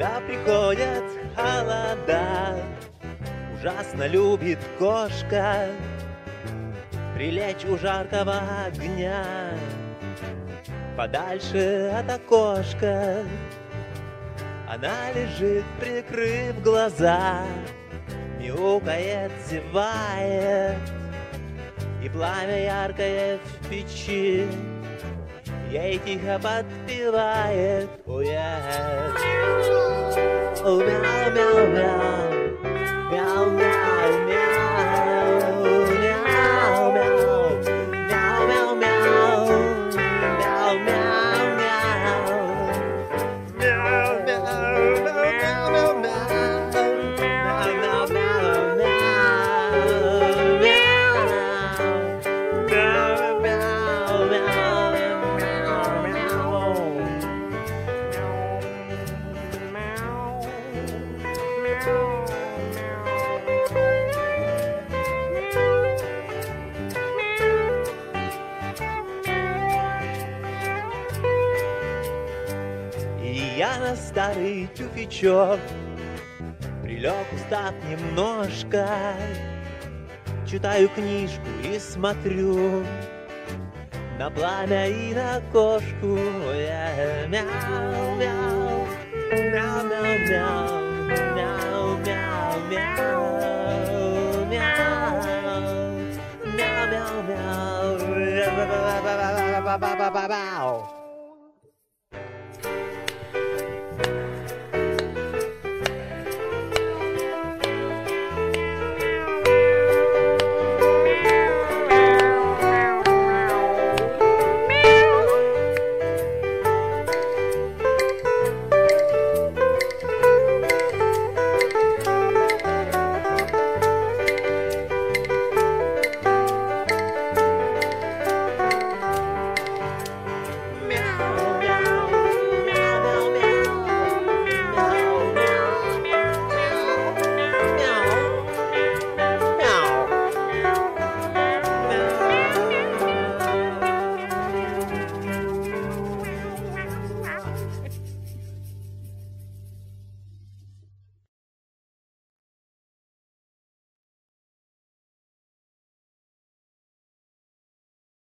Когда приходят холода, ужасно любит кошка прилечь у жаркого огня, подальше от окошка. Она лежит, прикрыв глаза, мяукает, зевает, и пламя яркое в печи ей тихо подпевает. Мяу, мяу, мяу, мяу, мяу, мяу, мяу, мяу, мяу, мяу, мяу, мяу, И я на старый тюфячок прилег, устав немножко, читаю книжку и смотрю на пламя и на кошку. Мяу, мяу, мяу, мяу, мяу, мяу, мяу, мяу, мяу, мяу, мяу, мяу.